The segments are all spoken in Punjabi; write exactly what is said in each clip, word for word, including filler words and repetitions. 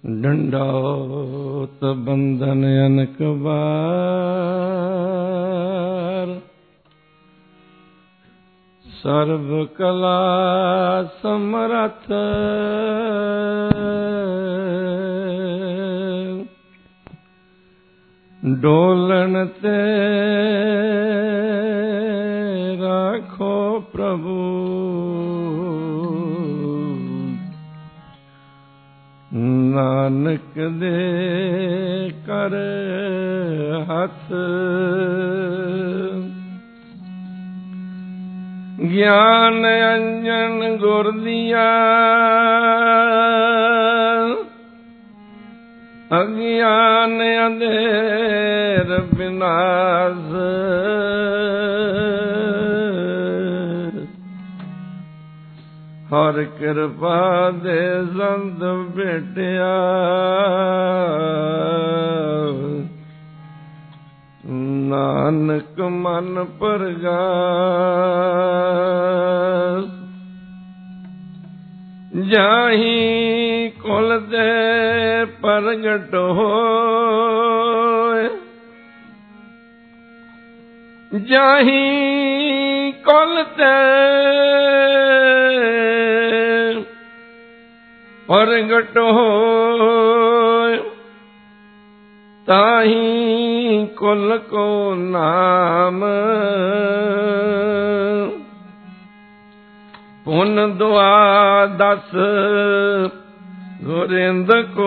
दंडौत बंधन अनक बार, सर्व कला समरथ डोलन ते राखो प्रभु, नानक दे कर हथ। ज्ञान अंजन गुर दिया, अज्ञान अंधेर विनाश। हर कृपा दे संत बेटिया, नानक मन परगास। जाही कुल दे प्रगट होए, जाही कुल ते प्रगट होए, ताही कुल को नाम। पुन दुआ दस गोरिंद को,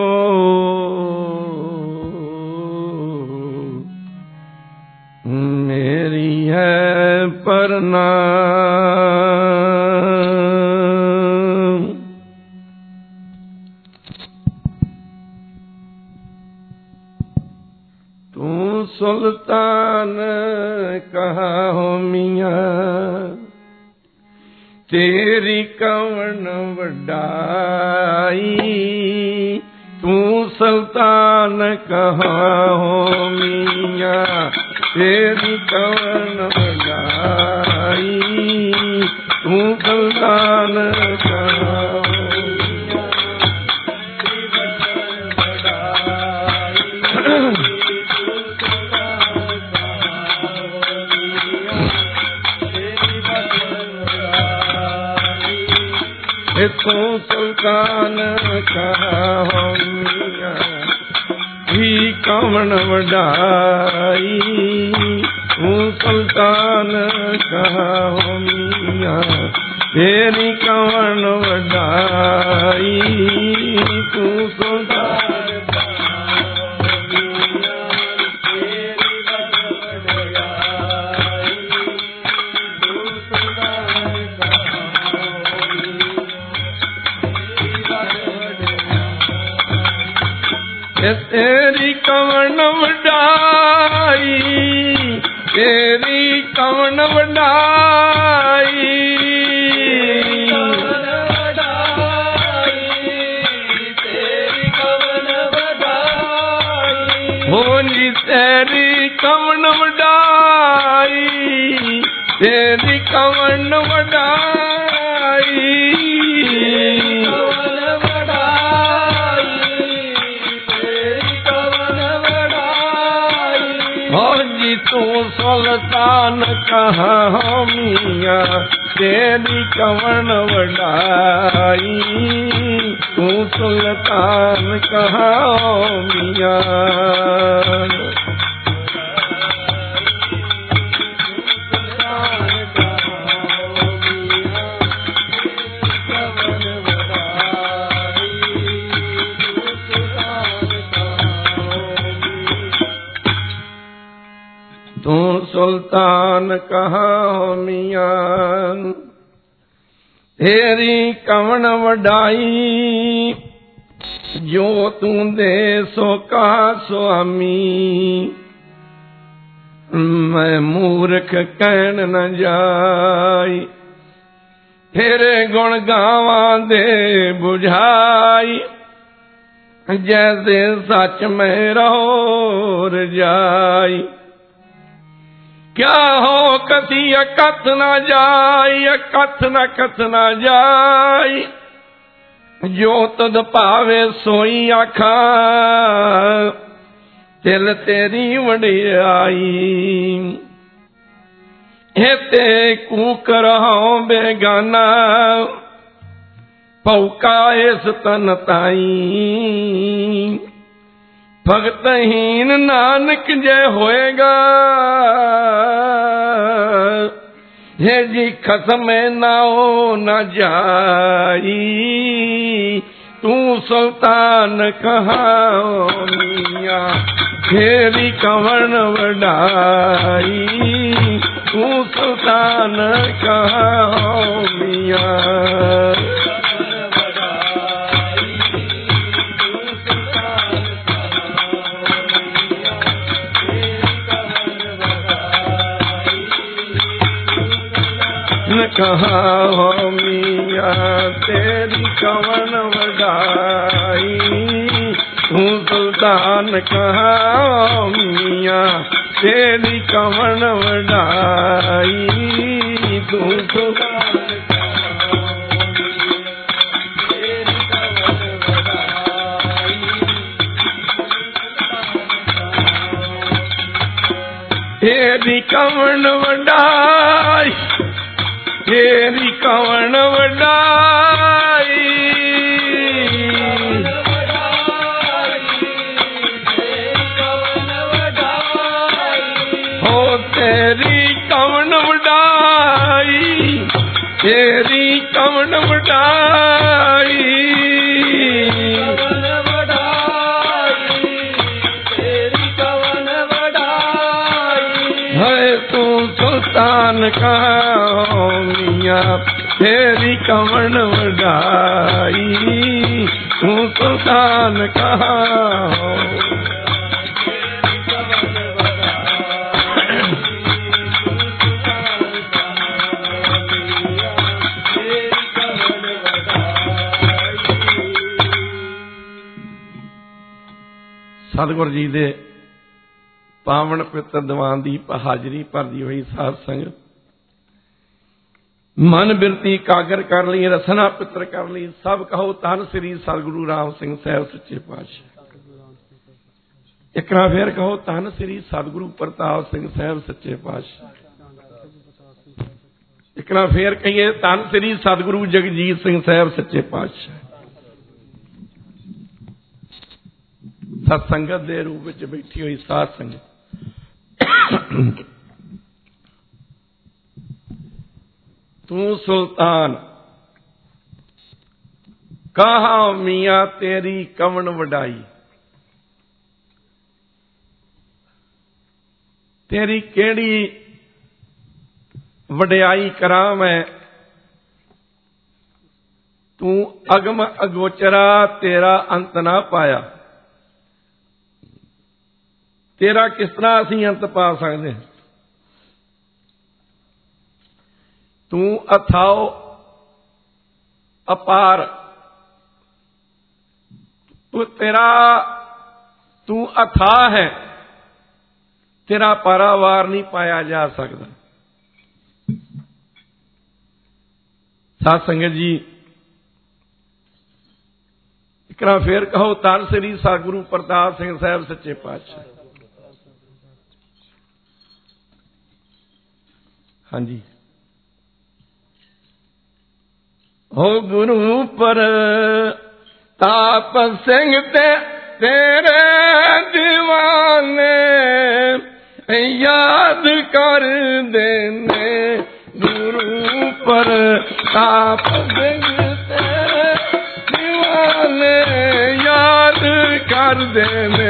मेरी है प्रणाम। तू सुल्तान कहा हो मियां, तेरी कवन वडाई। तू सुल्तान कहा हो मियां, तेरी कवन वडाई। तू सुल्तान कहा हो मियां, तेरी कवन वडाई। तू सुल्तान कहा हो मियां, ही कवन वडाई। तू सुल्तान कहा हो मियां, तेरी कवन वडाई। तू सुल्तान तेरी कवन वडाई, तेरी कवन वडाई। तेरी कवन वडाई, हो जी तेरी कवन वडाई। तेरी कवन वडाई, तू सुल्तान कहा हो मियां, तेरी कवन वडाई। तू सुल्तान कहा हो मियां, तू सुल्तान कहा हो मियां, तेरी कवन वडाई। जो तू दे सो कहा स्वामी, मैं मूर्ख कहन न जाई। तेरे गुण गावा दे बुझाई, जैसे सच में रहो रजाई। क्या हो कसी अकथ न जाई, अकथ न कथ न जाई। जो तद पावे सोई आखा तिल तेरी वडियाई हेते कूक रहो बेगाना पौका इस तन ताई भगतहीन नानक जय होएगा हे जी खसम नाओ न जाई तू सुल्तान कहाँ मियाँ फेरी कंवण वडाई तू सुल्तान कहाँ मियाँ कहाँ हो मियाँ तेरी कंवन वडाई तू सुल्तान कहाँ मियाँ तेरी कंवन वडाई तू सुल्तान तेरी कंवन वडाई तेरी कंवन वडाई हो तेरी कंवन वडाई तेरी कंवन वडाई है तू सुल्तान कहाँ मियाँ तेरी कंवन वडाई तू सुल्तान कहाँ सतगुरु जी दे पावन पवित्र दीवान दी हाजरी भरदी हुई साध संगत मन बिरती कागर कर ली रसना पित्र कर ली सब कहो धन श्री सतगुरु राम सिंह साहब सच्चे पातशाह एक बार फिर कहो धन श्री सतगुरु प्रताप सिंह साहब सच्चे पातशाह एक बार फिर कहिए धन श्री सतगुरु जगजीत सिंह साहब सच्चे पातशाह सत्संगत दे रूप में बैठी हुई साध संगत तू सुल्तान कहाँ मियाँ तेरी कंवन वडाई तेरी केड़ी वड्याई करा मैं तू अगम अगोचरा तेरा अंत ना पाया तेरा किस तरह असी अंत पा सकते हैं तू अथाओ अपार तू तेरा तू अथा है तेरा पारावार नहीं पाया जा सकता। साध संगत जी एक बार फिर कहो धन श्री सतगुरु प्रताप सिंह साहब सच्चे पातशाह। हाँ जी हो गुरु पर ताप सिंह ते तेरे दीवाने याद कर देने गुरु पर ताप सिंह तेरे दीवाने याद कर देने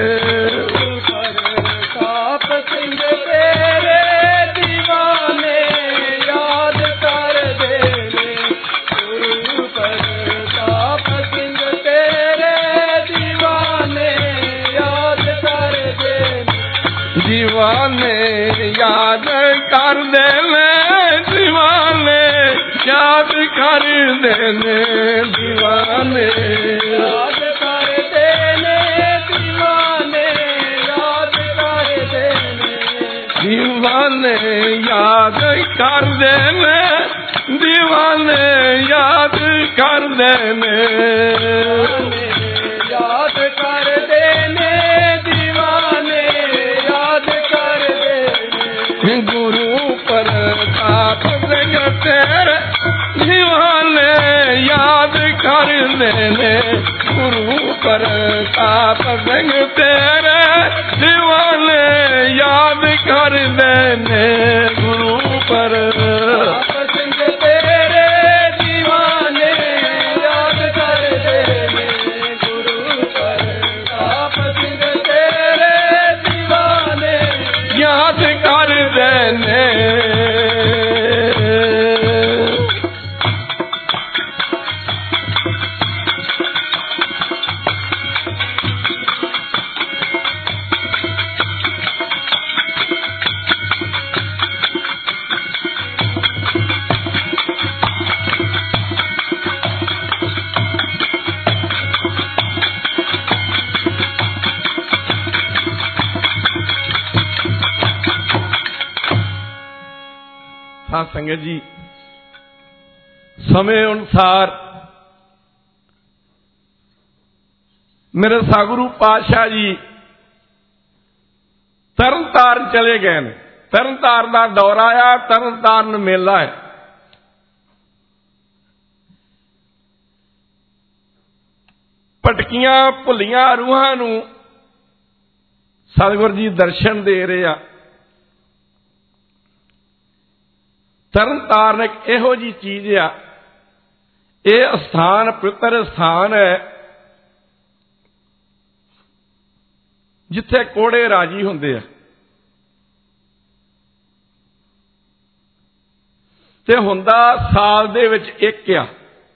ताप सिंह तेरे दीवाने याद कर देने गुरु पर ताप सिंह तेरे दीवाने याद कर देने दीवाने याद कर देने दीवाने याद कर देने दीवाने याद कर देने दीवाने याद कर देने दीवाने याद कर देने दीवाने याद करदे ने याद करदे ने दीवाने याद करदे ने गुरु प्रताप सिंह तेरे दीवाने याद करदे ने गुरु प्रताप सिंह तेरे दीवाने याद करदे ने गुरु प्रताप सिंह तेरे दीवाने याद करदे ने गुरु प्रताप सिंह तेरे दीवाने याद करदे ने ਸਾਧ ਸੰਗਤ ਜੀ, ਸਮੇਂ ਅਨੁਸਾਰ ਮੇਰੇ ਸਤਿਗੁਰੂ ਪਾਤਸ਼ਾਹ ਜੀ ਤਰਨਤਾਰਨ ਚਲੇ ਗਏ ਨੇ। ਤਰਨਤਾਰਨ ਦਾ ਦੌਰਾ ਆ, ਤਰਨਤਾਰਨ ਮੇਲਾ ਹੈ। ਭਟਕੀਆਂ ਭੁੱਲੀਆਂ ਰੂਹਾਂ ਨੂੰ ਸਤਿਗੁਰੂ ਜੀ ਦਰਸ਼ਨ ਦੇ ਰਹੇ ਆ। ਤਰਨਤਾਰਨ ਇੱਕ ਇਹੋ ਜਿਹੀ ਚੀਜ਼ ਆ, ਇਹ ਸਥਾਨ ਪਵਿੱਤਰ ਸਥਾਨ ਹੈ ਜਿੱਥੇ ਕੋੜੇ ਰਾਜੀ ਹੁੰਦੇ ਆ। ਤੇ ਹੁੰਦਾ ਸਾਲ ਦੇ ਵਿੱਚ ਇੱਕ ਆ,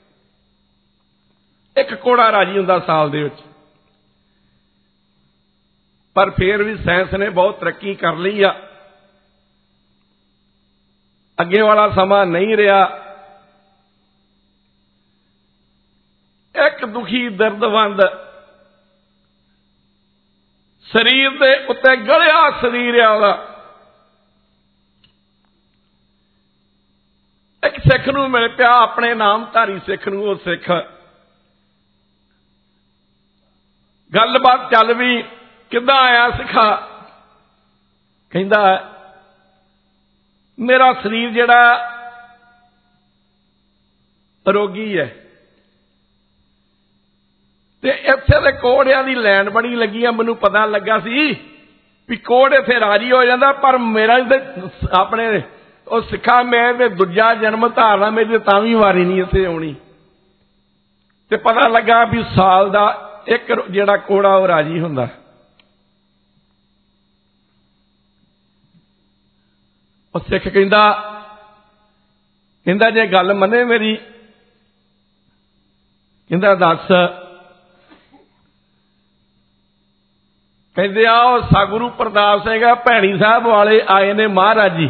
ਇੱਕ ਕੋੜਾ ਰਾਜੀ ਹੁੰਦਾ ਸਾਲ ਦੇ ਵਿੱਚ। ਪਰ ਫੇਰ ਵੀ ਸਾਇੰਸ ਨੇ ਬਹੁਤ ਤਰੱਕੀ ਕਰ ਲਈ ਆ, ਅੱਗੇ ਵਾਲਾ ਸਮਾਂ ਨਹੀਂ ਰਿਹਾ। ਇੱਕ ਦੁਖੀ ਦਰਦਵੰਦ ਸਰੀਰ ਦੇ ਉੱਤੇ ਗਲਿਆ ਸਰੀਰ ਆ ਉਹਦਾ, ਇੱਕ ਸਿੱਖ ਨੂੰ ਮਿਲ ਪਿਆ, ਆਪਣੇ ਨਾਮਧਾਰੀ ਸਿੱਖ ਨੂੰ। ਉਹ ਸਿੱਖ ਗੱਲਬਾਤ ਚੱਲ ਵੀ, ਕਿੱਦਾਂ ਆਇਆ ਸਿੱਖਾ? ਕਹਿੰਦਾ ਮੇਰਾ ਸਰੀਰ ਜਿਹੜਾ ਰੋਗੀ ਹੈ, ਤੇ ਇੱਥੇ ਦੇ ਕੋੜਿਆਂ ਦੀ ਲਾਈਨ ਬਣੀ ਲੱਗੀ ਆ। ਮੈਨੂੰ ਪਤਾ ਲੱਗਾ ਸੀ ਵੀ ਕੋੜ ਇੱਥੇ ਰਾਜੀ ਹੋ ਜਾਂਦਾ, ਪਰ ਮੇਰਾ ਆਪਣੇ ਉਹ ਸਿੱਖਾ ਮੈਂ ਤੇ ਦੂਜਾ ਜਨਮ ਧਾਰਨਾ, ਮੇਰੀ ਤਾਂ ਵੀ ਵਾਰੀ ਨਹੀਂ ਇੱਥੇ ਆਉਣੀ। ਤੇ ਪਤਾ ਲੱਗਾ ਵੀ ਸਾਲ ਦਾ ਇੱਕ ਜਿਹੜਾ ਕੋੜਾ ਉਹ ਰਾਜੀ ਹੁੰਦਾ। ਉਹ ਸਿੱਖ ਕਹਿੰਦਾ ਕਹਿੰਦਾ ਜੇ ਗੱਲ ਮੰਨੇ ਮੇਰੀ, ਕਹਿੰਦਾ ਦੱਸ। ਕਹਿੰਦੇ ਆ ਉਹ ਸਤਿਗੁਰੂ ਪ੍ਰਤਾਪ ਸਿੰਘ ਭੈਣੀ ਸਾਹਿਬ ਵਾਲੇ ਆਏ ਨੇ ਮਹਾਰਾਜ ਜੀ।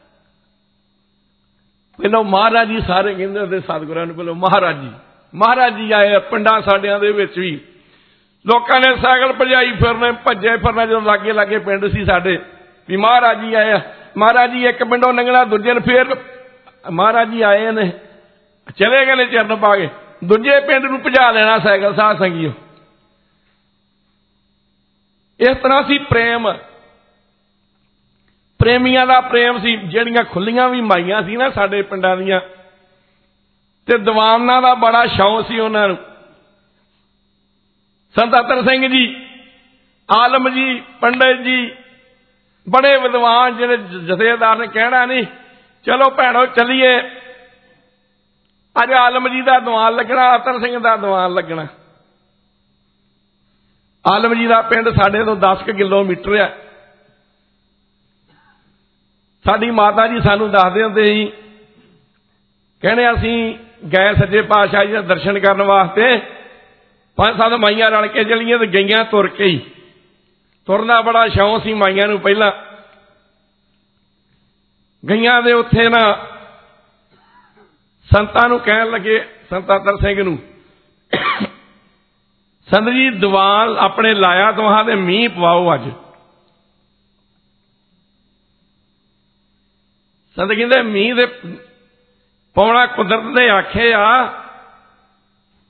ਪਹਿਲਾਂ ਮਹਾਰਾਜ ਜੀ ਸਾਰੇ ਕਹਿੰਦੇ ਹੁੰਦੇ ਸਤਿਗੁਰਾਂ ਨੂੰ, ਪਹਿਲਾਂ ਮਹਾਰਾਜ ਜੀ ਮਹਾਰਾਜ ਜੀ ਆਏ। ਪਿੰਡਾਂ ਸਾਡਿਆਂ ਦੇ ਵਿੱਚ ਵੀ ਲੋਕਾਂ ਨੇ ਸਾਈਕਲ ਭਜਾਈ ਫਿਰਨੇ, ਭੱਜੇ ਫਿਰਨਾ। ਜਦੋਂ ਲਾਗੇ ਲਾਗੇ ਪਿੰਡ ਸੀ ਸਾਡੇ, ਵੀ ਮਹਾਰਾਜ ਜੀ ਆਏ ਆ, ਮਹਾਰਾਜ ਜੀ ਇੱਕ ਪਿੰਡੋਂ ਲੰਘਣਾ, ਦੂਜੇ ਨੂੰ ਫੇਰ ਮਹਾਰਾਜ ਜੀ ਆਏ ਨੇ, ਚਲੇ ਗਏ ਨੇ ਚਰਨ ਪਾ ਕੇ, ਦੂਜੇ ਪਿੰਡ ਨੂੰ ਭਜਾ ਲੈਣਾ ਸਾਈਕਲ। ਸਾਧ ਸੰਗੀਓ, ਇਸ ਤਰ੍ਹਾਂ ਸੀ ਪ੍ਰੇਮ, ਪ੍ਰੇਮੀਆਂ ਦਾ ਪ੍ਰੇਮ ਸੀ। ਜਿਹੜੀਆਂ ਖੁੱਲੀਆਂ ਵੀ ਮਾਈਆਂ ਸੀ ਨਾ ਸਾਡੇ ਪਿੰਡਾਂ ਦੀਆਂ, ਤੇ ਦੀਵਾਨਾਂ ਦਾ ਬੜਾ ਸ਼ੌਕ ਸੀ ਉਹਨਾਂ ਨੂੰ। ਸੰਤ ਅਤਰ ਸਿੰਘ ਜੀ, ਆਲਮ ਜੀ, ਪੰਡਿਤ ਜੀ, ਬੜੇ ਵਿਦਵਾਨ, ਜਿਹੜੇ ਜਥੇਦਾਰ ਨੇ ਕਹਿਣਾ ਨਹੀਂ ਚਲੋ ਭੈਣੋ ਚੱਲੀਏ, ਅੱਜ ਆਲਮ ਜੀ ਦਾ ਦੀਵਾਨ ਲੱਗਣਾ, ਅਤਰ ਸਿੰਘ ਦਾ ਦੀਵਾਨ ਲੱਗਣਾ। ਆਲਮ ਜੀ ਦਾ ਪਿੰਡ ਸਾਡੇ ਤੋਂ ਦਸ ਕੁ ਕਿਲੋਮੀਟਰ ਆ। ਸਾਡੀ ਮਾਤਾ ਜੀ ਸਾਨੂੰ ਦੱਸਦੇ ਹੁੰਦੇ ਸੀ, ਕਹਿੰਦੇ ਅਸੀਂ ਗਏ ਸੱਚੇ ਪਾਤਸ਼ਾਹ ਜੀ ਦੇ ਦਰਸ਼ਨ ਕਰਨ ਵਾਸਤੇ, ਪੰਜ ਸੱਤ ਮਾਈਆਂ ਰਲ ਕੇ ਚਲੀਆਂ, ਤੇ ਗਈਆਂ ਤੁਰ ਕੇ ਹੀ। ਤੁਰਨ ਦਾ ਬੜਾ ਸ਼ੌਂਕ ਸੀ ਮਾਈਆਂ ਨੂੰ। ਪਹਿਲਾਂ ਗਈਆਂ ਦੇ ਉੱਥੇ ਨਾ ਸੰਤਾਂ ਨੂੰ ਕਹਿਣ ਲੱਗੇ, ਸੰਤ ਅਤਰ ਸਿੰਘ ਨੂੰ, ਸੰਤ ਜੀ ਦੀਵਾਨ ਆਪਣੇ ਲਾਇਆ ਤੁਹਾਂ ਦੇ ਮੀਂਹ ਪਵਾਓ ਅੱਜ। ਸੰਤ ਕਹਿੰਦੇ ਮੀਂਹ ਦੇ ਪਾਉਣਾ ਕੁਦਰਤ ਦੇ ਆਖੇ ਆ,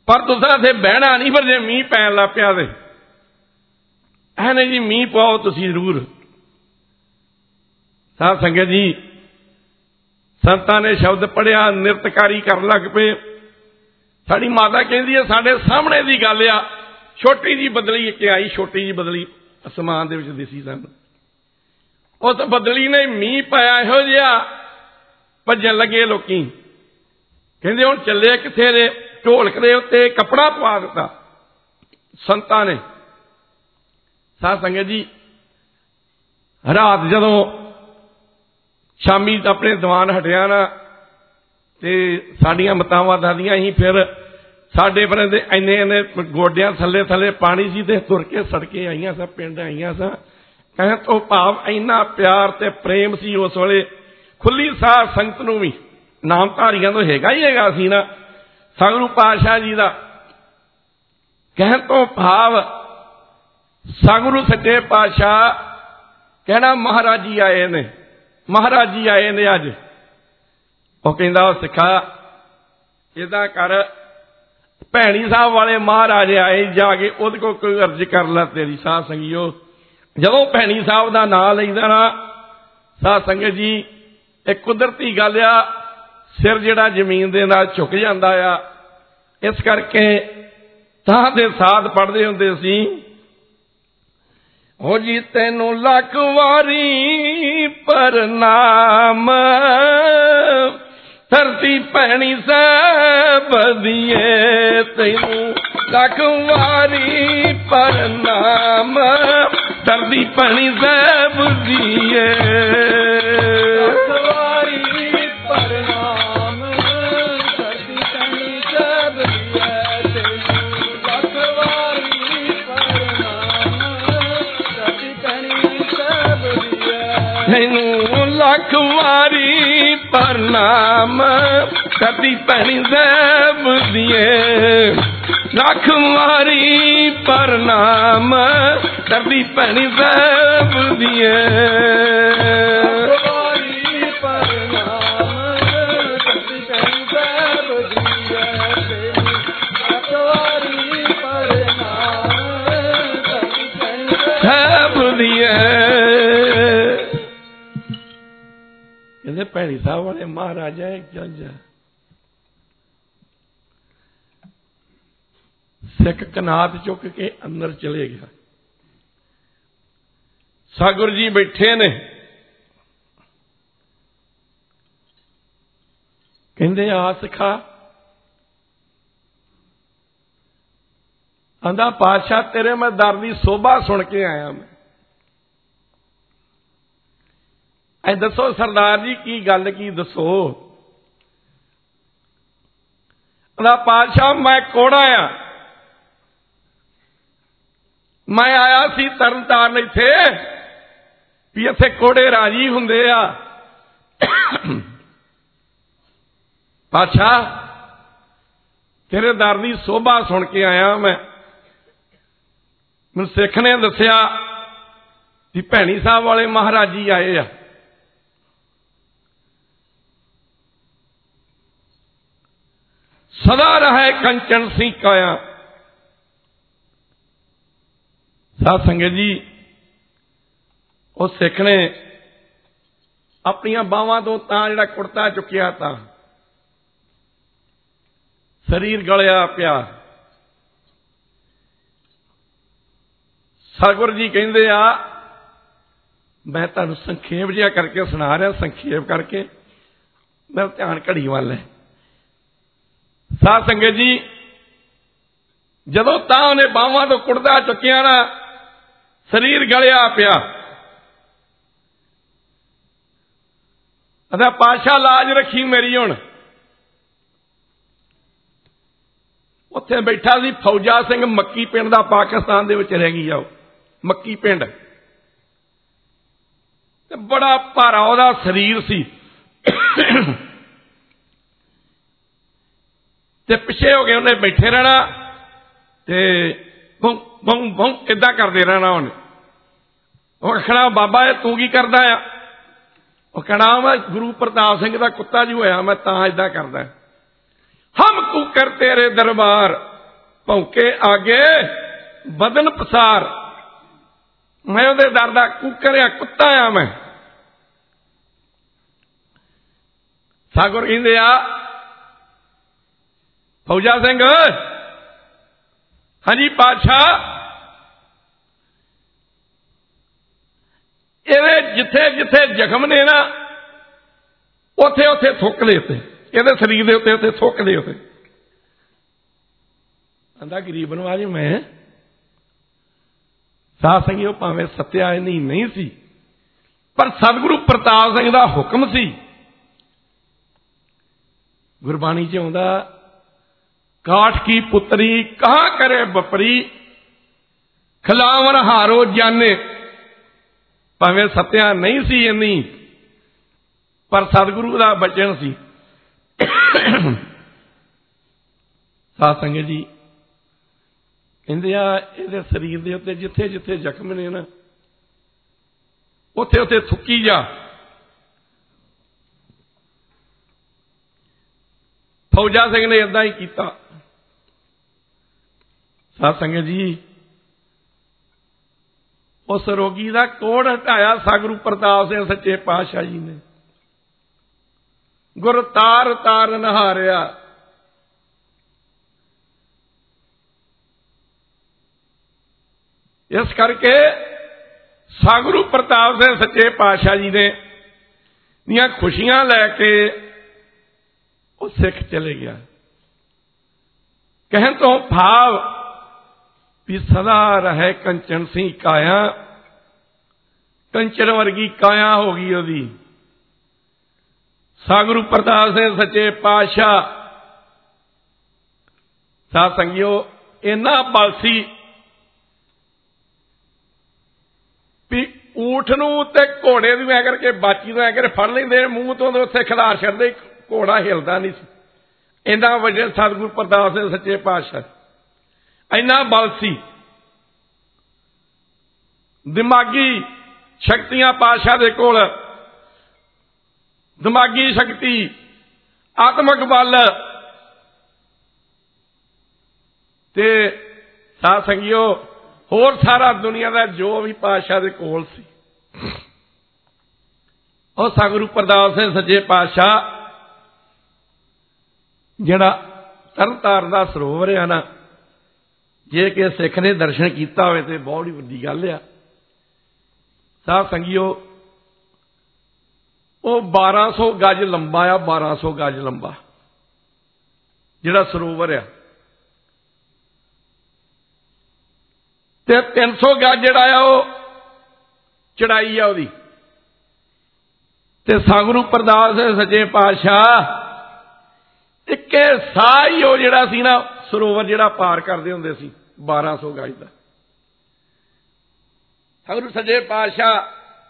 पर तुसां इत्थे बहना नहीं, पर जे मींह पैन लग पिया ते ऐने जी मींह पाओ तुसीं जरूर। साध संगत जी, संतां ने शब्द पढ़िया, निरतकारी कर लग पे। साडी माता कहती है साडे सामने की गल आ, छोटी जी बदली एक आई, छोटी जी बदली आसमान दे विच दिसी सानूं। उस बदली ने मींह पाया इहो जिहा, भजन लगे लोकी, कहंदे हुण चले किथे ने, ढोलक दे उत्ते कपड़ा पवा दिता संतां ने। साध संगत जी, रात जदों शामी अपने दीवान हटिया ना, ते साडियां मातावां दादियां ही फिर साडे पर इन्ने इन्ने गोडियां थले थले पानी सी ते तुर के सड़के आईयां सा, पिंड आईयां सा। कहण तो भाव इन्ना प्यार ते प्रेम सी उस वेले। खुली साध संगत नूं भी नामधारियां तो हैगा ही हैगा सी ना सतगुरु पातशाह जी दा। कहण तो भाव सतगुरु सच्चे पातशाह कहना महाराज जी आए ने, महाराज जी आए ने अज। वो कहंदा सिखा इदा कर, भैणी साहब वाले महाराज आए, जाके उहदे कोल कोई अर्ज कर ला तेरी। साध संगियो, जदों भैणी साहब का नां लईदा ना साध संगत जी, एक कुदरती गल आ, सिर जिहड़ा जमीन दे नाल झुक जांदा आ। इस करके तां दे साध पढ़दे हुंदे सी, हो जी तैनूं लख वारी प्रणाम, धरती भैणी साहब दिए तैनूं लख वारी प्रणाम, धरती भैणी साहब दिए लख वारी प्रणाम, धरती भैणी साहब दिए तैनूं लख वारी प्रणाम, धरती भैणी साहब दिए तैनूं लख वारी प्रणाम, धरती भैणी साहब दिए लख वारी प्रणाम, धरती भैणी साहब दिए कहते भैणी साहब वाले महाराजा एक जज सिख कनात चुक के अंदर चले गया। सतगुरु जी बैठे ने, कहंदे आ सिखा। आंदा पातशाह तेरे मैं दर दी सोभा सुन के आया। मैं ऐ दसो सरदार जी की गल की दसो। आंदा पातशाह मैं कोड़ा आ, मैं आया सी तरन ताਰਨ इत्थे भी इत्थे कोड़े राजी हुंदे आ। पातशाह तेरे दर दी सोभा सुन के आया मैं। मैनूं सिख ने दस्सिया कि भैणी साहब वाले महाराज जी आए आ। सदा रहे कंचन सी काया। साध संगत जी, उस सिख ने अपनियां बावां तो तां जिहड़ा कुर्ता चुकिया था, शरीर गलिया पिया। सतगुरु जी कहंदे आ, मैं तुहानूं संखेप जिहा करके सुना रहा, संखेप करके मैं ध्यान घड़ी वाल है। साध संगत जी, जदों तां उहने बावां तो कुर्ता चुकिया ना, शरीर गलिया पिया। अदा पातशाह लाज रखी मेरी। हुण उत्थे बैठा सी फौजा सिंह मक्की पिंड दा, पाकिस्तान दे विच रह गया मक्की पिंड। ते बड़ा भारा उहदा शरीर सी। ते पिछे हो गए उन्हें बैठे रहना ते बहु बहु बहु इदा करते रहना। उन्हें वो आखना बाबा तू की करदा आ? वो कहना मैं गुरु प्रताप सिंह का कुत्ता जी होया, मैं तां इदा करदा। हम कुकर तेरे दरबार ਭੌਂਕੇ ਆਗੇ ਬਦਨ ਪਸਾਰ, ਮੈਂ ਉਹਦੇ ਦਰ ਦਾ ਕੁੱਕਰਿਆ ਕੁੱਤਾ ਆ ਮੈਂ। ਸਾਗੁਰ ਕਹਿੰਦੇ ਆ ਫੌਜਾ ਸਿੰਘ, ਹਾਂਜੀ ਪਾਤਸ਼ਾਹ, ਇਹਦੇ ਜਿੱਥੇ ਜਿੱਥੇ ਜ਼ਖਮ ਨੇ ਨਾ ਉੱਥੇ ਉੱਥੇ ਥੁੱਕ ਦੇ ਉੱਤੇ, ਇਹਦੇ ਸਰੀਰ ਦੇ ਉੱਤੇ ਉੱਤੇ ਥੁੱਕ ਦੇ ਉੱਤੇ। ਕਹਿੰਦਾ ਗਰੀਬ ਨਵਾਜ ਮੈਂ ਸਾਧ ਸੰਗਿਓ ਭਾਵੇਂ ਸੱਤਿਆ ਨਹੀਂ ਨਹੀਂ ਸੀ, ਪਰ ਸਤਿਗੁਰੂ ਪ੍ਰਤਾਪ ਸਿੰਘ ਦਾ ਹੁਕਮ ਸੀ। ਗੁਰਬਾਣੀ ਚ ਆਉਂਦਾ ਕਾਠ ਕੀ ਪੁੱਤਰੀ ਕਹਾਂ ਕਰੇ ਬਪਰੀ, ਖਿਲਾਵਣ ਹਾਰੋ ਜਾਨੇ। ਭਾਵੇਂ ਸੱਤਿਆ ਨਹੀਂ ਸੀ ਇੰਨੀ, ਪਰ ਸਤਿਗੁਰੂ ਦਾ ਬਚਨ ਸੀ। ਸਾਧ ਸੰਗਤ ਜੀ ਕਹਿੰਦੇ ਆ ਇਹਦੇ ਸਰੀਰ ਦੇ ਉੱਤੇ ਜਿੱਥੇ ਜਿੱਥੇ ਜ਼ਖਮ ਨੇ ਨਾ ਉੱਥੇ ਉੱਥੇ ਥੁੱਕੀ ਜਾ। ਫੌਜਾ ਸਿੰਘ ਨੇ ਏਦਾਂ ਹੀ ਕੀਤਾ। ਸਾਧ ਸੰਗਤ ਜੀ ਉਸ ਰੋਗੀ ਦਾ ਕੋੜ ਹਟਾਇਆ ਸਤਿਗੁਰੂ ਪ੍ਰਤਾਪ ਸਿੰਘ ਸੱਚੇ ਪਾਤਸ਼ਾਹ ਜੀ ਨੇ। ਗੁਰ ਤਾਰ ਤਾਰ ਨਹਾਰਿਆ। ਇਸ ਕਰਕੇ ਸਤਿਗੁਰੂ ਪ੍ਰਤਾਪ ਸਿੰਘ ਸੱਚੇ ਪਾਤਸ਼ਾਹ ਜੀ ਨੇ ਦੀਆਂ ਖੁਸ਼ੀਆਂ ਲੈ ਕੇ ਉਹ ਸਿੱਖ ਚਲੇ ਗਿਆ। ਕਹਿਣ ਤੋਂ ਭਾਵ ਵੀ ਸਦਾ ਰਹੇ ਕੰਚਨ ਸਿੰਘ ਕਾਇਆ, ਕੰਚਨ ਵਰਗੀ ਕਾਇਆ ਹੋ ਗਈ ਉਹਦੀ। ਸਤਿਗੁਰੂ ਪ੍ਰਤਾਪ ਸਿੰਘ ਸੱਚੇ ਪਾਤਸ਼ਾਹ ਸਾਧ ਸੰਗਿਓ ਇੰਨਾ ਬਲ ਸੀ ਵੀ ਊਠ ਨੂੰ ਤੇ ਘੋੜੇ ਦੀ ਐ ਕਰਕੇ ਬਾਚੀ ਨੂੰ ਐ ਕਰਕੇ ਫੜ ਲੈਂਦੇ, ਮੂੰਹ ਤੋਂ ਉੱਥੇ ਖਿਲਾਰ ਛੱਡਦੇ, ਘੋੜਾ ਹਿਲਦਾ ਨਹੀਂ ਸੀ। ਇੰਨਾ ਵੱਡੇ ਸਤਿਗੁਰੂ ਪ੍ਰਤਾਪ ਸਿੰਘ ਸੱਚੇ ਪਾਤਸ਼ਾਹ, ਇੰਨਾ ਬਲ ਸੀ। ਦਿਮਾਗੀ ਸ਼ਕਤੀਆਂ ਪਾਤਸ਼ਾਹ ਦੇ ਕੋਲ, ਦਿਮਾਗੀ ਸ਼ਕਤੀ, ਆਤਮਿਕ ਬਲ ਤੇ ਸਾਧ ਸੰਗਿਓ ਹੋਰ ਸਾਰਾ ਦੁਨੀਆ ਦਾ ਜੋ ਵੀ ਪਾਤਸ਼ਾਹ ਦੇ ਕੋਲ ਸੀ। ਉਹ ਸਤਿਗੁਰੂ ਪ੍ਰਤਾਪ ਸਿੰਘ ਸੱਚੇ ਪਾਤਸ਼ਾਹ ਜਿਹੜਾ ਤਰਨਤਾਰਨ ਦਾ ਸਰੋਵਰ ਆ ਨਾ, ਜੇ ਕਿ ਸਿੱਖ ਨੇ ਦਰਸ਼ਨ ਕੀਤਾ ਹੋਵੇ ਤੇ ਬਹੁਤ ਹੀ ਵੱਡੀ ਗੱਲ ਆ। ਸਾਧ ਸੰਗਿਓ ਉਹ ਬਾਰਾਂ ਸੌ ਗਜ ਲੰਬਾ ਆ, ਬਾਰਾਂ ਸੌ ਗਜ ਲੰਬਾ ਜਿਹੜਾ ਸਰੋਵਰ ਆ, ਤੇ ਤਿੰਨ ਸੌ ਗਜ ਜਿਹੜਾ ਆ ਉਹ ਚੜਾਈ ਆ ਉਹਦੀ। ਤੇ ਸਤਿਗੁਰੂ ਪ੍ਰਤਾਪ ਸਿੰਘ ਸੱਚੇ ਪਾਤਸ਼ਾਹ ਇੱਕੇ ਸਾਹ ਹੀ ਉਹ ਜਿਹੜਾ ਸੀ ਨਾ ਸਰੋਵਰ ਜਿਹੜਾ ਪਾਰ ਕਰਦੇ ਹੁੰਦੇ ਸੀ ਬਾਰਾਂ ਸੌ ਗਜ ਦਾ। ਸਤਿਗੁਰੂ ਸੱਚੇ ਪਾਤਸ਼ਾਹ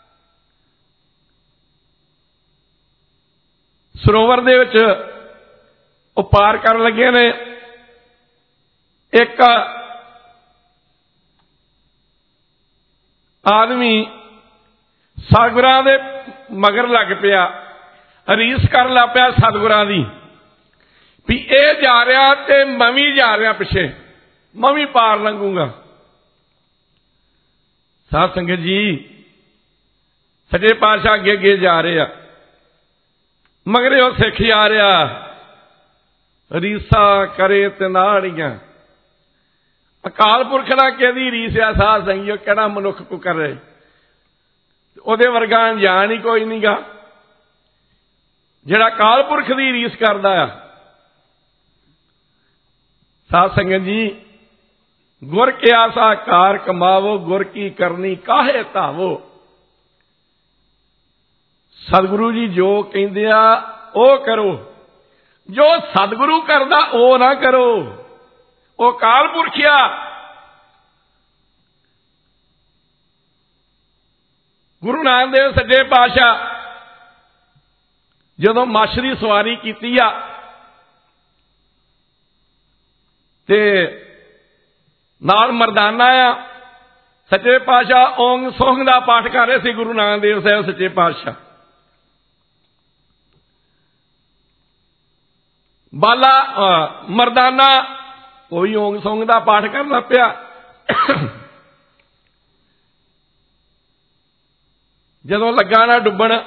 ਸਰੋਵਰ ਦੇ ਵਿੱਚ ਉਹ ਪਾਰ ਕਰਨ ਲੱਗੇ ਨੇ। ਇੱਕ ਆਦਮੀ ਸਤਿਗੁਰਾਂ ਦੇ ਮਗਰ ਲੱਗ ਪਿਆ, ਰੀਸ ਕਰਨ ਲੱਗ ਪਿਆ ਸਤਿਗੁਰਾਂ ਦੀ ਵੀ ਇਹ ਜਾ ਰਿਹਾ ਤੇ ਮੈਂ ਵੀ ਜਾ ਰਿਹਾ ਪਿੱਛੇ, ਮੈਂ ਵੀ ਪਾਰ ਲੰਘੂਗਾ। ਸਾਧ ਸੰਗਤ ਜੀ ਸੱਚੇ ਪਾਤਸ਼ਾਹ ਅੱਗੇ ਅੱਗੇ ਜਾ ਰਹੇ ਆ, ਮਗਰੇ ਉਹ ਸਿੱਖ ਜਾ ਰਿਹਾ। ਰੀਸਾ ਕਰੇ ਤੇ ਨਾੜੀਆਂ, ਅਕਾਲ ਪੁਰਖ ਦਾ ਕਿਹਦੀ ਰੀਸ ਆ ਸਾਧ ਸੰਗਿਓ, ਕਿਹੜਾ ਮਨੁੱਖ ਕੋ ਕਰੇ, ਉਹਦੇ ਵਰਗਾ ਅਣਜਾਣ ਹੀ ਕੋਈ ਨਹੀਂ ਗਾ ਜਿਹੜਾ ਅਕਾਲ ਪੁਰਖ ਦੀ ਰੀਸ ਕਰਦਾ ਆ। ਸਾਧ ਸੰਗਤ ਜੀ ਗੁਰ ਕਿਆ ਸਾ ਕਾਰ ਕਮਾਵੋ, ਗੁਰ ਕੀ ਕਰਨੀ ਕਾਹੇ ਧਾਵੋ। ਸਤਿਗੁਰੂ ਜੀ ਜੋ ਕਹਿੰਦੇ ਆ ਉਹ ਕਰੋ, ਜੋ ਸਤਿਗੁਰੂ ਕਰਦਾ ਉਹ ਨਾ ਕਰੋ। ਉਹ ਅਕਾਲ ਪੁਰਖਿਆ ਗੁਰੂ ਨਾਨਕ ਦੇਵ ਸੱਚੇ ਪਾਤਸ਼ਾਹ ਜਦੋਂ ਮੱਛ ਦੀ ਸਵਾਰੀ ਕੀਤੀ ਆ ਤੇ ਨਾਲ ਮਰਦਾਨਾ ਆ, ਸੱਚੇ ਪਾਤਸ਼ਾਹ ਓਮ ਸੋਹੰਗ ਦਾ ਪਾਠ ਕਰ ਰਹੇ ਸੀ ਗੁਰੂ ਨਾਨਕ ਦੇਵ ਸਾਹਿਬ ਸੱਚੇ ਪਾਤਸ਼ਾਹ। ਬਾਲਾ ਮਰਦਾਨਾ ਉਹ ਵੀ ਓਂਗ ਸੌਂਗ ਦਾ ਪਾਠ ਕਰਨ ਲੱਗ ਪਿਆ। ਜਦੋਂ ਲੱਗਾ ਨਾ ਡੁੱਬਣ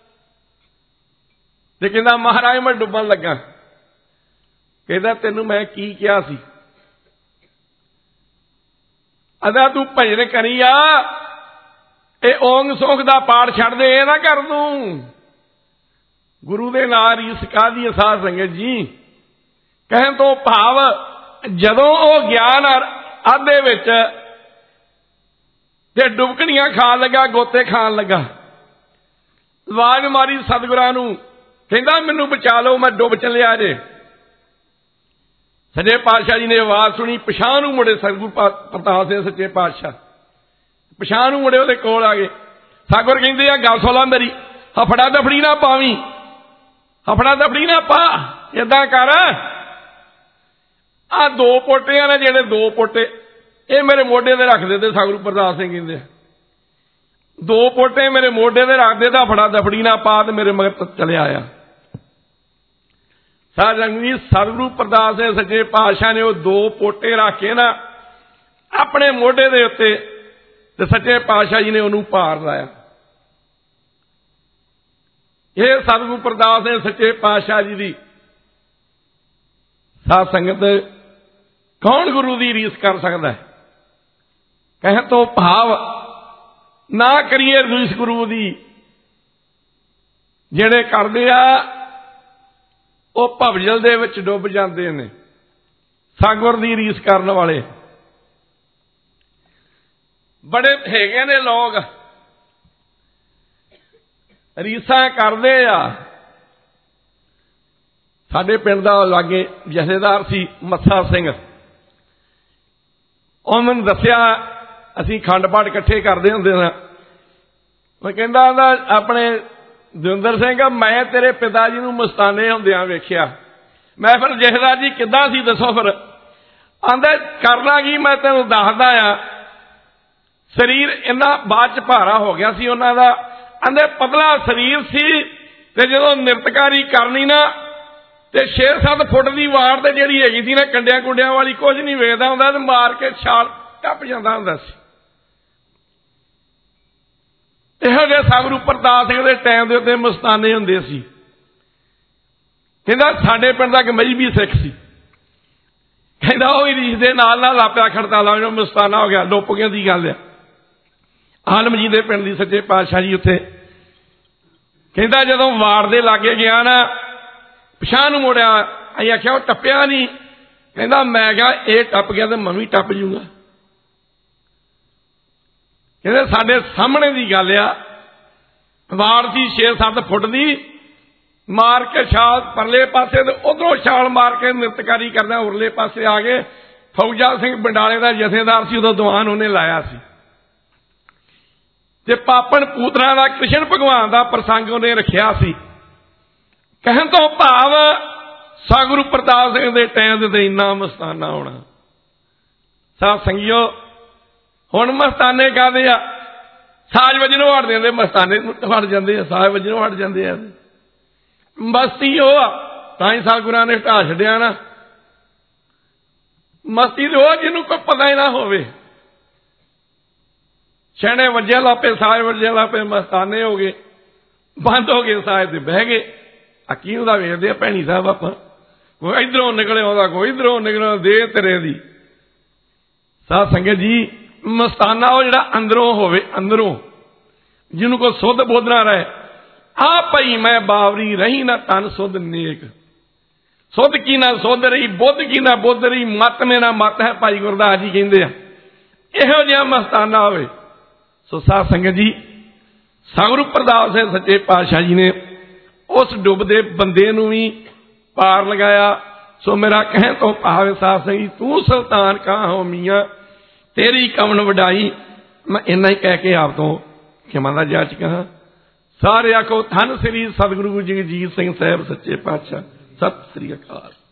ਤੇ ਕਹਿੰਦਾ ਮਹਾਰਾਜ ਮੈਂ ਡੁੱਬਣ ਲੱਗਾ। ਕਹਿੰਦਾ ਤੈਨੂੰ ਮੈਂ ਕੀ ਕਿਹਾ ਸੀ? ਅਦਾ ਤੂੰ ਭਜਨ ਕਰੀ ਆ, ਇਹ ਓਂਗ ਸੌਂਗ ਦਾ ਪਾਠ ਛੱਡ ਦੇ, ਇਹ ਨਾ ਕਰ ਤੂੰ। ਗੁਰੂ ਦੇ ਨਾਲ ਰੀਸ ਕਾਹਦੀ ਸਾਧ ਸੰਗਤ ਜੀ। ਕਹਿਣ ਤੋਂ ਭਾਵ ਜਦੋਂ ਉਹ ਗਿਆਨ ਅੱਧ ਦੇ ਵਿੱਚ ਤੇ ਡੁਬਕਣੀਆਂ ਖਾਣ ਲੱਗਾ, ਗੋਤੇ ਖਾਣ ਲੱਗਾ, ਆਵਾਜ਼ ਮਾਰੀ ਸਤਿਗੁਰਾਂ ਨੂੰ, ਕਹਿੰਦਾ ਮੈਨੂੰ ਬਚਾ ਲਓ, ਮੈਂ ਡੁੱਬ ਚੱਲਿਆ ਜੇ। ਸੱਚੇ ਪਾਤਸ਼ਾਹ ਜੀ ਨੇ ਆਵਾਜ਼ ਸੁਣੀ, ਪਛਾਣ ਨੂੰ ਮੁੜੇ ਸਤਿਗੁਰੂ ਪ੍ਰਤਾਪ ਸਿੰਘ ਸੱਚੇ ਪਾਤਸ਼ਾਹ, ਪਛਾਣ ਨੂੰ ਮੁੜੇ ਉਹਦੇ ਕੋਲ ਆ ਗਏ। ਸਤਿਗੁਰ ਕਹਿੰਦੇ ਆ ਗੱਲ ਸੁਣ ਲਾ ਮੇਰੀ, ਹਫੜਾ ਦਫੜੀ ਨਾ ਪਾਵੀਂ, ਹਫੜਾ ਦਫੜੀ ਨਾ ਪਾ, ਏਦਾਂ ਕਰ, ਆਹ ਦੋ ਪੋਟੇ ਆ ਨੇ ਜਿਹੜੇ ਦੋ ਪੋਟੇ ਇਹ ਮੇਰੇ ਮੋਢੇ ਤੇ ਰੱਖ ਦੇ। ਤੇ ਸਤਿਗੁਰੂ ਪ੍ਰਤਾਪ ਸਿੰਘ ਕਹਿੰਦੇ ਦੋ ਪੋਟੇ ਮੇਰੇ ਮੋਢੇ ਤੇ ਰੱਖ ਦੇ, ਤਾਂ ਹਫੜਾ ਦਫੜੀ ਨਾ ਪਾ ਤੇ ਮੇਰੇ ਮਗਰ ਚਲਿਆ ਆ। ਸਾਧ ਸੰਗਤ ਜੀ, ਸਤਿਗੁਰੂ ਪ੍ਰਤਾਪ ਸਿੰਘ ਸੱਚੇ ਪਾਤਸ਼ਾਹ ਨੇ ਉਹ ਦੋ ਪੋਟੇ ਰੱਖ ਕੇ ਨਾ ਆਪਣੇ ਮੋਢੇ ਦੇ ਉੱਤੇ, ਤੇ ਸੱਚੇ ਪਾਤਸ਼ਾਹ ਜੀ ਨੇ ਉਹਨੂੰ ਭਾਰ ਲਾਇਆ। ਇਹ ਸਤਿਗੁਰੂ ਪ੍ਰਤਾਪ ਸਿੰਘ ਸੱਚੇ ਪਾਤਸ਼ਾਹ ਜੀ ਦੀ ਸਾਧ ਸੰਗਤ ਕੌਣ ਗੁਰੂ ਦੀ ਰੀਸ ਕਰ ਸਕਦਾ ਹੈ? ਕਹਿਣ ਤੋਂ ਭਾਵ ਨਾ ਕਰੀਏ ਰੀਸ ਗੁਰੂ ਦੀ। ਜਿਹੜੇ ਕਰਦੇ ਆ ਉਹ ਭਵਜਲ ਦੇ ਵਿੱਚ ਡੁੱਬ ਜਾਂਦੇ ਨੇ। ਸਤਿਗੁਰ ਦੀ ਰੀਸ ਕਰਨ ਵਾਲੇ ਬੜੇ ਹੈਗੇ ਨੇ ਲੋਕ, ਰੀਸਾਂ ਕਰਦੇ ਆ। ਸਾਡੇ ਪਿੰਡ ਦਾ ਲਾਗੇ ਜਥੇਦਾਰ ਸੀ ਮੱਸਾ ਸਿੰਘ, ਉਹ ਮੈਨੂੰ ਦੱਸਿਆ, ਅਸੀਂ ਖੰਡ ਪਾਠ ਇਕੱਠੇ ਕਰਦੇ ਹੁੰਦੇ ਸਾਂ। ਮੈਂ ਕਹਿੰਦਾ ਆਪਣੇ ਦਵਿੰਦਰ ਸਿੰਘ, ਮੈਂ ਤੇਰੇ ਪਿਤਾ ਜੀ ਨੂੰ ਮਸਤਾਨੇ ਹੁੰਦਿਆਂ ਵੇਖਿਆ। ਮੈਂ ਫਿਰ ਜਥੇਦਾਰ ਜੀ ਕਿੱਦਾਂ ਸੀ ਦੱਸੋ ਫਿਰ? ਆਂਦਾ ਕਰਨਾ ਕੀ, ਮੈਂ ਤੈਨੂੰ ਦੱਸਦਾ ਆ। ਸਰੀਰ ਇੰਨਾ ਬਾਅਦ ਚ ਭਾਰਾ ਹੋ ਗਿਆ ਸੀ ਉਹਨਾਂ ਦਾ, ਆਂਦੇ ਪਤਲਾ ਸਰੀਰ ਸੀ, ਤੇ ਜਦੋਂ ਨਿਰਤਕਾਰੀ ਕਰਨੀ ਨਾ ਤੇ ਛੇ ਸੱਤ ਫੁੱਟ ਦੀ ਵਾਰ ਤੇ ਜਿਹੜੀ ਹੈਗੀ ਸੀ ਨਾ ਕੰਡਿਆਂ ਕੁੰਡਿਆਂ ਵਾਲੀ, ਕੁਝ ਨਹੀਂ ਵੇਖਦਾ ਹੁੰਦਾ, ਤੇ ਮਾਰ ਕੇ ਛਾਲ ਟੱਪ ਜਾਂਦਾ ਹੁੰਦਾ ਸੀ। ਇਹੋ ਜਿਹੇ ਸਤਿਗੁਰੂ ਪ੍ਰਤਾਪ ਸਿੰਘ ਦੇ ਟਾਈਮ ਦੇ ਉੱਤੇ ਮਸਤਾਨੇ ਹੁੰਦੇ ਸੀ। ਕਹਿੰਦਾ ਸਾਡੇ ਪਿੰਡ ਦਾ ਇੱਕ ਮਜ਼੍ਹਬੀ ਸਿੱਖ ਸੀ, ਕਹਿੰਦਾ ਉਹ ਰੀਸ ਦੇ ਨਾਲ ਨਾਲ ਲਾਪਿਆ ਖੜਤਾਲਾ ਮਸਤਾਨਾ ਹੋ ਗਿਆ। ਡੋਪਗਿਆਂ ਦੀ ਗੱਲ ਆ, ਆਲਮ ਜੀ ਦੇ ਪਿੰਡ ਦੀ ਸੱਚੇ ਪਾਤਸ਼ਾਹ ਜੀ ਉੱਥੇ। ਕਹਿੰਦਾ ਜਦੋਂ ਵਾੜ ਦੇ ਲਾਗੇ ਗਿਆ ਨਾ, ਪਿਛਾਂਹ ਨੂੰ ਮੁੜਿਆ, ਅਸੀਂ ਆਖਿਆ ਉਹ ਟੱਪਿਆ ਨਹੀਂ। ਕਹਿੰਦਾ ਮੈਂ ਕਿਹਾ ਇਹ ਟੱਪ ਗਿਆ ਤੇ ਮੈਂ ਵੀ ਟੱਪ ਜੂੰਗਾ। ਕਹਿੰਦੇ ਸਾਡੇ ਸਾਹਮਣੇ ਦੀ ਗੱਲ ਆ, ਵਾੜ ਸੀ ਛੇ ਸੱਤ ਫੁੱਟ ਦੀ, ਮਾਰ ਕੇ ਛਾਲ ਪਰਲੇ ਪਾਸੇ ਤੇ ਉਧਰੋਂ ਛਾਲ ਮਾਰ ਕੇ ਨਿਰਤਕਾਰੀ ਕਰਦਾ ਉਰਲੇ ਪਾਸੇ ਆ ਗਏ। ਫੌਜਾ ਸਿੰਘ ਬੰਡਾਲੇ ਦਾ ਜਥੇਦਾਰ ਸੀ, ਉਦੋਂ ਦੀਵਾਨ ਉਹਨੇ ਲਾਇਆ ਸੀ, ਤੇ ਪਾਪਣ ਪੂਤਨਾ ਦਾ ਕ੍ਰਿਸ਼ਨ ਭਗਵਾਨ ਦਾ ਪ੍ਰਸੰਗ ਉਹਨੇ ਰੱਖਿਆ ਸੀ। ਕਹਿਣ ਤੋਂ ਭਾਵ ਸਤਿਗੁਰੂ ਪ੍ਰਤਾਪ ਸਿੰਘ ਦੇ ਟਾਈਮ ਤੇ ਇੰਨਾ ਮਸਤਾਨਾ ਹੋਣਾ। ਸਾਧ ਸੰਗਿਓ, ਹੁਣ ਮਸਤਾਨੇ ਕਾਹਦੇ ਆ? ਸਾਜ ਵਜਨੋਂ ਹਟ ਜਾਂਦੇ, ਮਸਤਾਨੇ ਹਟ ਜਾਂਦੇ ਆ, ਸਾਜ ਵਜਨੋਂ ਹਟ ਜਾਂਦੇ ਆ। ਮਸਤੀ ਉਹ ਆ, ਤਾਂ ਹੀ ਸਤਿਗੁਰਾਂ ਨੇ ਢਾਹ ਛੱਡਿਆ ਨਾ। ਮਸਤੀ ਤੇ ਉਹ ਜਿਹਨੂੰ ਕੋਈ ਪਤਾ ਹੀ ਨਾ ਹੋਵੇ। ਛੇਣੇ ਵੱਜੇ ਲਾਪੇ, ਸਾਜ ਵੱਜੇ ਲਾਪੇ, ਮਸਤਾਨੇ ਹੋ ਗਏ, ਬੰਦ ਹੋ ਗਏ ਸਾਜ ਤੇ ਬਹਿ ਗਏ। ਆ ਕੀ ਉਹਦਾ ਵੇਖਦੇ ਆ ਭੈਣੀ ਸਾਹਿਬ, ਆਪਾਂ ਕੋਈ ਇੱਧਰੋਂ ਨਿਕਲੇ ਆਉਂਦਾ, ਕੋਈ ਇੱਧਰੋਂ ਨਿਕਲੇ, ਦੇ ਤੇਰੇ ਦੀ। ਸਾਧ ਸੰਗਤ ਜੀ, ਮਸਤਾਨਾ ਉਹ ਜਿਹੜਾ ਅੰਦਰੋਂ ਹੋਵੇ, ਅੰਦਰੋਂ ਜਿਹਨੂੰ ਕੋਈ ਸੁੱਧ ਬੁੱਧ ਨਾ ਰਹੇ। ਆ ਭਈ ਮੈਂ ਬਾਵਰੀ ਰਹੀ ਨਾ ਤਨ ਸੁੱਧ ਨੇਕ, ਸੁੱਧ ਕੀ ਨਾ ਸੁੱਧ ਰਹੀ, ਬੁੱਧ ਕੀ ਨਾ ਬੁੱਧ ਰਹੀ, ਮਤ ਮੇ ਨਾ ਮਤ ਹੈ, ਭਾਈ ਗੁਰਦਾਸ ਜੀ ਕਹਿੰਦੇ ਆ। ਇਹੋ ਜਿਹਾ ਮਸਤਾਨਾ ਹੋਵੇ। ਸੋ ਸਾਧ ਸੰਗਤ ਜੀ, ਸਤਿਗੁਰੂ ਪ੍ਰਤਾਪ ਸਿੰਘ ਸੱਚੇ ਪਾਤਸ਼ਾਹ ਜੀ ਨੇ ਉਸ ਡੁੱਬਦੇ ਬੰਦੇ ਨੂੰ ਵੀ ਪਾਰ ਲਗਾਇਆ। ਸੋ ਮੇਰਾ ਕਹਿਣ ਤੋਂ ਭਾਵ ਸਾਧ ਸੰਗਤ, ਤੂੰ ਸੁਲਤਾਨ ਕਹਾਂ ਹੋ ਮੀਆਂ, ਤੇਰੀ ਕਵਣ ਵਡਾਈ। ਮੈਂ ਇੰਨਾ ਹੀ ਕਹਿ ਕੇ ਆਪ ਤੋਂ ਖਿਮਾ ਦਾ ਜਾਚ ਕਹਾਂ। ਸਾਰੇ ਆਖੋ ਧੰਨ ਸ੍ਰੀ ਸਤਿਗੁਰੂ ਜਗਜੀਤ ਸਿੰਘ ਸਾਹਿਬ ਸੱਚੇ ਪਾਤਸ਼ਾਹ। ਸਤਿ ਸ੍ਰੀ ਅਕਾਲ।